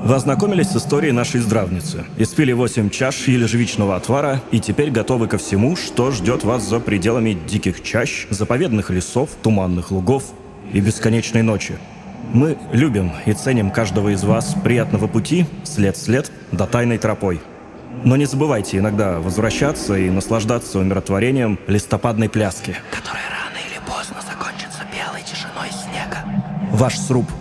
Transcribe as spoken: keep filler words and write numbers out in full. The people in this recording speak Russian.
Вы ознакомились с историей нашей здравницы, испили восемь чаш ежевичного отвара и теперь готовы ко всему, что ждет вас за пределами диких чащ, заповедных лесов, туманных лугов и бесконечной ночи. Мы любим и ценим каждого из вас приятного пути, след в след, до тайной тропой. Но не забывайте иногда возвращаться и наслаждаться умиротворением листопадной пляски, которая рано или поздно закончится белой тишиной снега. Ваш сруб